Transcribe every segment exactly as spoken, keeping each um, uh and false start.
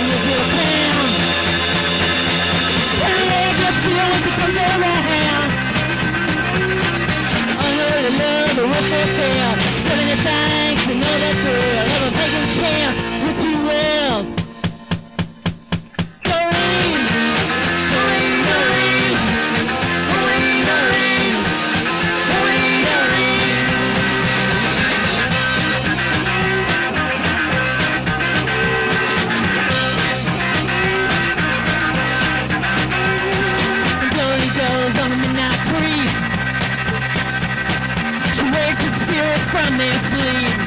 From their sleep,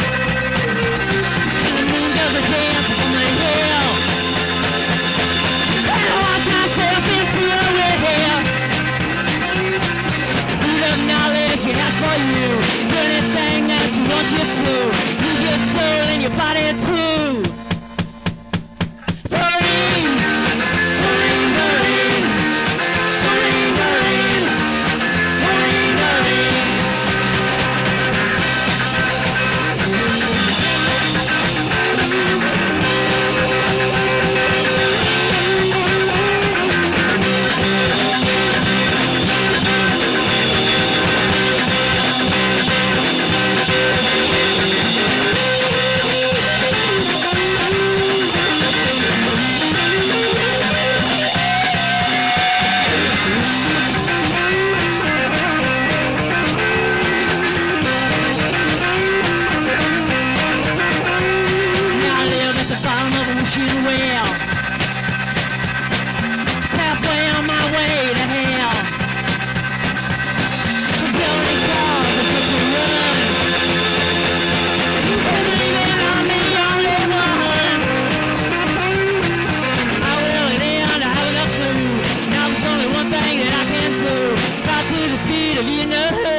and the moon does a dance on the hill, and I watch myself into a hill. Food of knowledge you have for you, do anything that you want you to, lose your soul and your body too. Well, it's halfway on my way to hell. The building calls and puts a run. You said leaving on me, only woman. I will it end, I have enough food. Now there's only one thing that I can do. Try to defeat of you know who.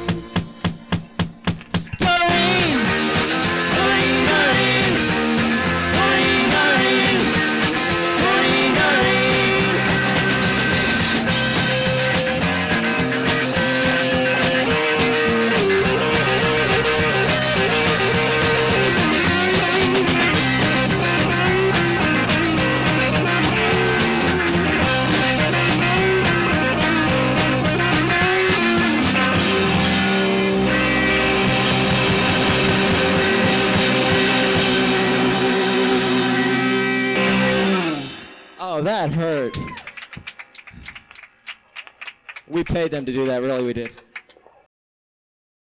Oh, that hurt. We paid them to do that, really, we did.